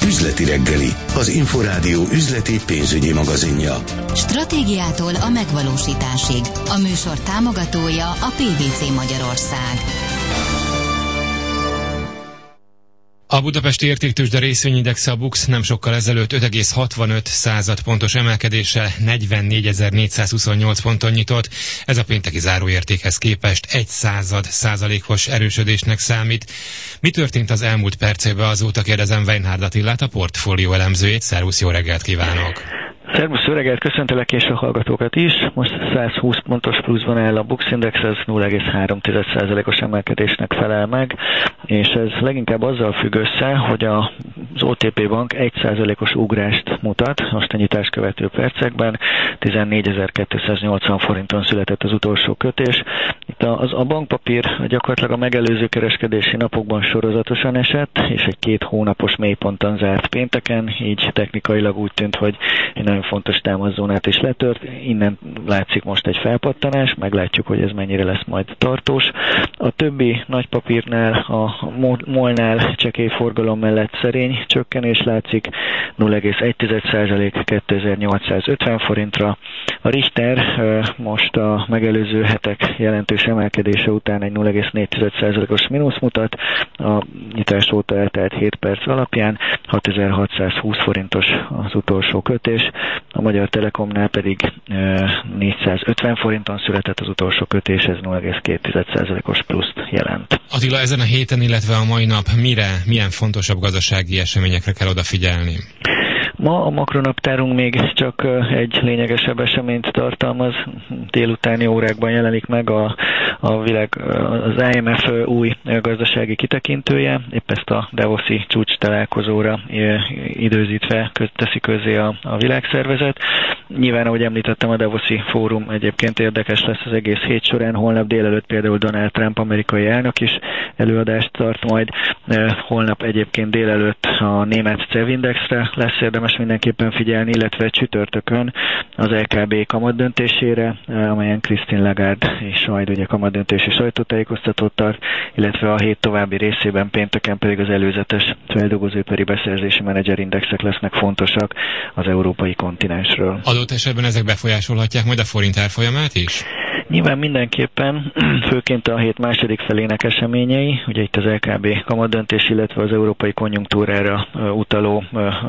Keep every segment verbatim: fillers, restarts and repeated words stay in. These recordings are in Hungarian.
Üzleti reggeli, az Inforádió üzleti pénzügyi magazinja. Stratégiától a megvalósításig. A műsor támogatója a pé vé cé Magyarország. A budapesti értéktőzsde részvényindexe, a BUX nem sokkal ezelőtt öt egész hatvanöt század pontos emelkedéssel negyvennégyezer-négyszázhuszonnyolc ponton nyitott. Ez a pénteki záróértékhez képest egy század százalékos erősödésnek számít. Mi történt az elmúlt percében azóta, kérdezem Weinhard Attilát, a portfólió elemzőjét. Szervusz, jó reggelt kívánok! Szervusz, jó reggelt, köszöntelek és a hallgatókat is. Most százhúsz pontos pluszban áll a BUX Index, ez nulla egész három százalékos emelkedésnek felel meg, és ez leginkább azzal függ össze, hogy a az o té pé Bank egy százalékos ugrást mutat most a nyitás követő percekben. tizennégyezer-kétszáznyolcvan forinton született az utolsó kötés. Itt az, a bankpapír gyakorlatilag a megelőző kereskedési napokban sorozatosan esett, és egy két hónapos mélyponton zárt pénteken, így technikailag úgy tűnt, hogy egy nagyon fontos támaszónát is letört. Innen látszik most egy felpattanás, meglátjuk, hogy ez mennyire lesz majd tartós. A többi nagypapírnál, a MOL-nál csekély forgalom mellett szerény csökkenés látszik, nulla egész egy százalék kétezer-nyolcszázötven forintra. A Richter most a megelőző hetek jelentős emelkedése után egy nulla egész négy százalékos mínusz mutat, a nyitás óta eltelt hét perc alapján, hatezer-hatszázhúsz forintos az utolsó kötés, a Magyar Telekomnál pedig négyszázötven forinton született az utolsó kötés, ez nulla egész két százalékos pluszt jelent. Attila, ezen a héten, illetve a mai nap mire, milyen fontosabb gazdasági eseményekre kell odafigyelni? Ma a makronaptárunk még csak egy lényegesebb eseményt tartalmaz. Délutáni órákban jelenik meg a, a világ, az i em ef új gazdasági kitekintője. Épp ezt a Davoszi csúcs találkozóra időzítve teszi közzé a, a világszervezet. Nyilván, ahogy említettem, a Davoszi fórum egyébként érdekes lesz az egész hét során. Holnap délelőtt például Donald Trump amerikai elnök is előadást tart majd. Holnap egyébként délelőtt a német cé e vé indexre lesz érdemes mindenképpen figyelni, illetve csütörtökön az el ká bé kamatdöntésére, amelyen Christine Lagarde és majd ugye kamatdöntési sajtótájékoztatót tart, illetve a hét további részében pénteken pedig az előzetes feldolgozóipari beszerzési menedzserindexek lesznek fontosak az európai kontinensről. Adott esetben ezek befolyásolhatják majd a forint árfolyamát is? Nyilván mindenképpen, főként a hét második felének eseményei, ugye itt az el ká bé kamatdöntés, illetve az európai konjunktúrára utaló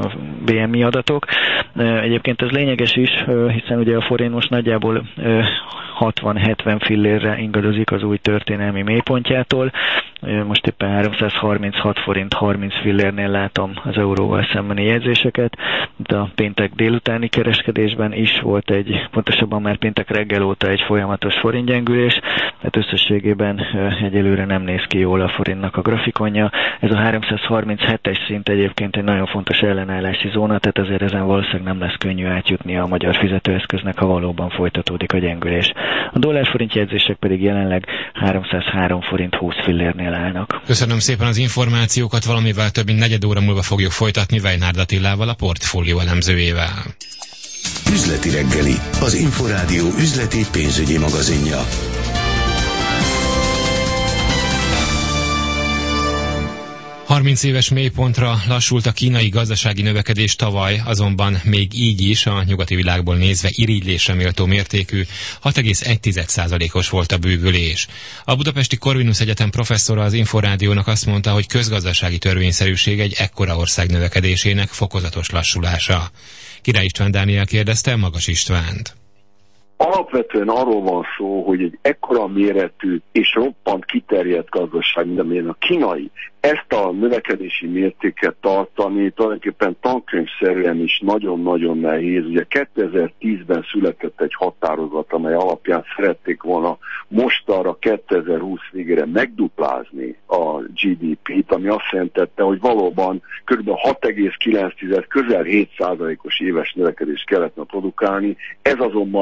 bé em i adatok. Egyébként ez lényeges is, hiszen ugye a forint most nagyjából hatvan-hetven fillérre ingadozik az új történelmi mélypontjától. Most éppen háromszázharminchat forint harminc fillérnél látom az euróval szembeni jegyzéseket. De a péntek délutáni kereskedésben is volt egy, pontosabban már péntek reggel óta egy folyamatos forintgyengülés, tehát összességében egyelőre nem néz ki jól a forintnak a grafikonja. Ez a háromszázharminchetes szint egyébként egy nagyon fontos ellenállási zóna, tehát azért ezen valószínűleg nem lesz könnyű átjutni a magyar fizetőeszköznek, ha valóban folytatódik a gyengülés. A dollár-forint jegyzések pedig jelenleg háromszázhárom forint húsz fillérnél állnak. Köszönöm szépen az információkat, valamivel több mint negyed óra múlva fogjuk folytatni Weinhard Attilával, a portfólió elemzőjével. Üzleti reggeli, az Inforádió üzleti pénzügyi magazinja. harminc éves mélypontra lassult a kínai gazdasági növekedés tavaly, azonban még így is a nyugati világból nézve irigylésre méltó mértékű hat egész egy százalékos volt a bővülés. A Budapesti Corvinus Egyetem professzora az Inforádiónak azt mondta, hogy közgazdasági törvényszerűség egy ekkora ország növekedésének fokozatos lassulása. Király István Dániel kérdezte Magas Istvánt. Alapvetően arról van szó, hogy egy ekkora méretű és roppant kiterjedt gazdaság, mint amilyen a kínai, ezt a növekedési mértéket tartani tulajdonképpen tankönyvszerűen is nagyon-nagyon nehéz. Ugye kétezer-tízben született egy határozat, amely alapján szerették volna mostanra kétezer-húsz végére megduplázni a gé dé pét, ami azt jelentette, hogy valóban kb. hat egész kilenc, közel hét százalékos éves növekedést kellett produkálni. Ez azonban rettentő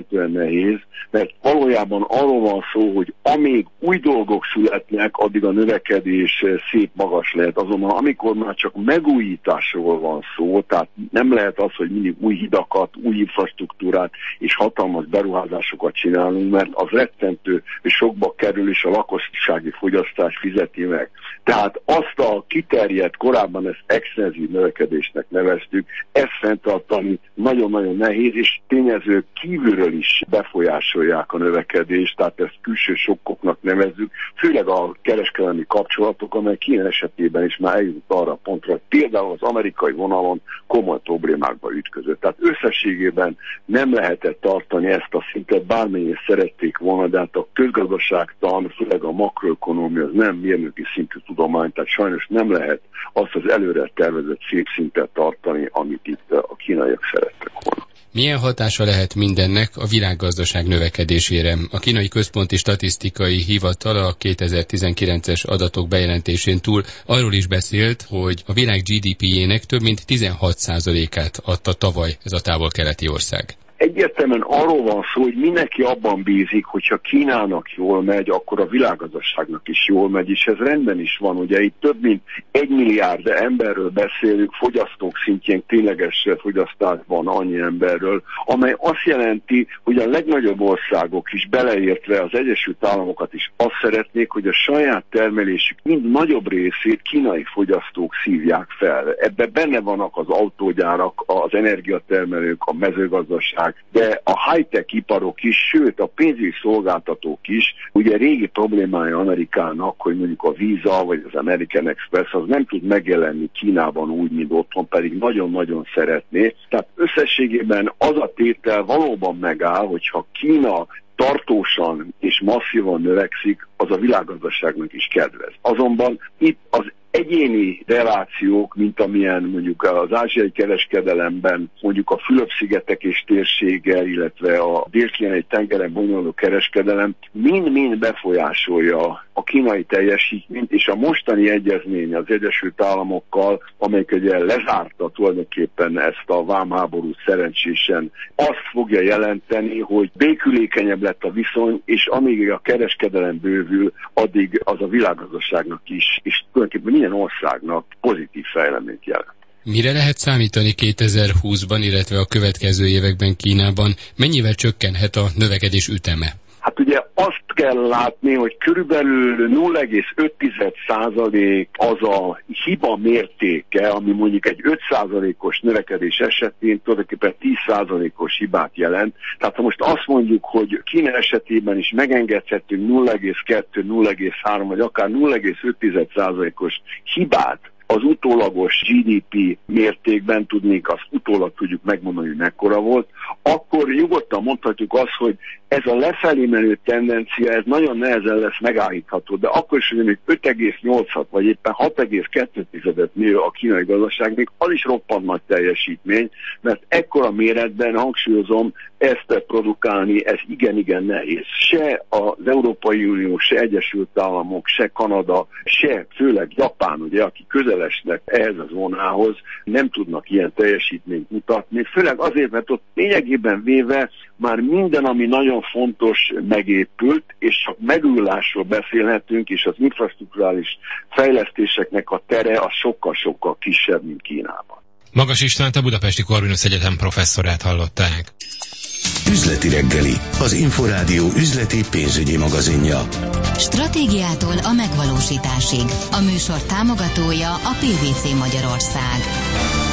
rettentően nehéz, mert valójában arról van szó, hogy amíg új dolgok születnek, addig a növekedés szép magas lehet. Azonban amikor már csak megújításról van szó, tehát nem lehet az, hogy mindig új hidakat, új infrastruktúrát és hatalmas beruházásokat csinálunk, mert az rettentő és sokba kerül, és a lakossági fogyasztás fizeti meg. Tehát azt a kiterjedt, korábban ezt extenzív növekedésnek neveztük, ezt fenntartani nagyon-nagyon nehéz, és tényezők kívülről is befolyásolják a növekedést, tehát ezt külső sokkoknak nevezzük, főleg a kereskedelmi kapcsolatok, amely Kína esetében is már eljut arra a pontra, hogy például az amerikai vonalon komoly problémákba ütközött. Tehát összességében nem lehetett tartani ezt a szintet, bármennyire szerették volna, de hát a közgazdaságtan, főleg a makroökonómia az nem mérnöki szintű tudomány, tehát sajnos nem lehet azt az előre tervezett szép szintet tartani, amit itt a kínaiak szerettek volna. Milyen hatása lehet mindennek a világgazdaság növekedésére? A Kínai Központi Statisztikai Hivatal a kétezer-tizenkilences adatok bejelentésén túl arról is beszélt, hogy a világ gé dé pé-jének több mint tizenhat százalékát adta tavaly ez a távol-keleti ország. Egyértelműen arról van szó, hogy mindenki abban bízik, hogyha Kínának jól megy, akkor a világgazdaságnak is jól megy, és ez rendben is van. Ugye itt több mint egy milliárd emberről beszélünk, fogyasztók szintjén tényleges fogyasztásban annyi emberről, amely azt jelenti, hogy a legnagyobb országok is, beleértve az Egyesült Államokat is azt szeretnék, hogy a saját termelésük mind nagyobb részét kínai fogyasztók szívják fel. Ebben benne vannak az autógyárak, az energiatermelők, a mezőgazdaság, de a high-tech iparok is, sőt a pénzügyi szolgáltatók is, ugye régi problémája Amerikának, hogy mondjuk a Visa vagy az American Express az nem tud megjelenni Kínában úgy, mint otthon, pedig nagyon-nagyon szeretné. Tehát összességében az a tétel valóban megáll, hogyha Kína tartósan és masszívan növekszik, az a világgazdaságnak is kedvez. Azonban itt az egyéni relációk, mint amilyen mondjuk az ázsiai kereskedelemben, mondjuk a Fülöp-szigetek és térséggel, illetve a dél-kínai tengeren bonyoluló kereskedelem mind-mind befolyásolja a kínai teljesítményt, és a mostani egyezmény az Egyesült Államokkal, amelyik ugye lezárta tulajdonképpen ezt a vámháborút szerencsésen, azt fogja jelenteni, hogy békülékenyebb lett a viszony, és amíg a kereskedelem bővül, addig az a világgazdaságnak is, és tulajdonképpen minden országnak pozitív fejleményt jelent. Mire lehet számítani kétezer-húszban, illetve a következő években Kínában? Mennyivel csökkenhet a növekedés üteme? Hát ugye azt kell látni, hogy körülbelül nulla egész öt százalék az a hiba mértéke, ami mondjuk egy öt százalékos növekedés esetén tulajdonképpen tíz százalékos hibát jelent. Tehát ha most azt mondjuk, hogy Kína esetében is megengedhetünk nulla egész kettő, nulla egész három vagy akár nulla egész öt százalékos hibát, az utólagos gé dé pé mértékben, tudnék, azt utólag tudjuk megmondani, hogy mekkora volt, akkor nyugodtan mondhatjuk azt, hogy ez a lefelé menő tendencia, ez nagyon nehezen lesz megállítható, de akkor is, hogy még öt egész nyolcat vagy éppen hat egész kettő nő a kínai gazdaság, még az is roppant nagy teljesítmény, mert ekkora méretben, hangsúlyozom, ezt produkálni, ez igen-igen nehéz. Se az Európai Unió, se Egyesült Államok, se Kanada, se főleg Japán, ugye, aki közelesnek ehhez a zónához, nem tudnak ilyen teljesítményt mutatni, főleg azért, mert ott lényegében véve már minden, ami nagyon fontos, megépült, és csak megújulásról beszélhetünk, és az infrastrukturális fejlesztéseknek a tere az sokkal-sokkal kisebb, mint Kínában. Magas Istvánt, a Budapesti Corvinus Egyetem professzorát hallották. Üzleti reggeli, az Inforádió üzleti pénzügyi magazinja. Stratégiától a megvalósításig. A műsor támogatója a pé vé cé Magyarország.